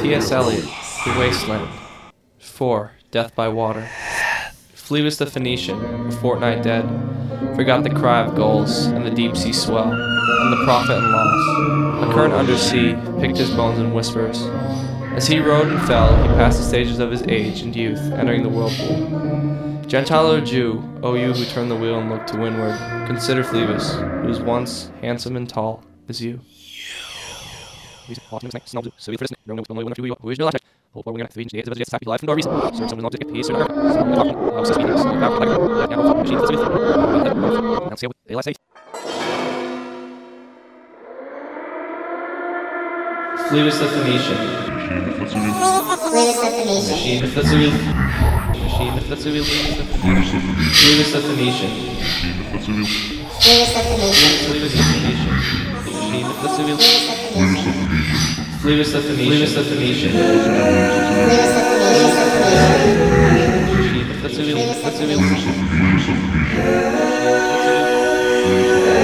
T.S. Eliot, The Wasteland. 4. Death by Water. Phlebas the Phoenician, a fortnight dead, forgot the cry of gulls and the deep sea swell, and the profit and loss. A current undersea picked his bones in whispers. As he rode and fell, he passed the stages of his age and youth, entering the whirlpool. Gentile or Jew, O you who turn the wheel and look to windward, consider Phlebas, who was once handsome and tall as you. Phlebas the Phoenician. Machine if that's a wheel. Machine if that's a wheel. Phlebas the Phoenician. Phlebas the Phoenician. Machine if that's a wheel. Phlebas the Phoenician. Phlebas the Phoenician. Machine if that's a wheel. That's a wheel.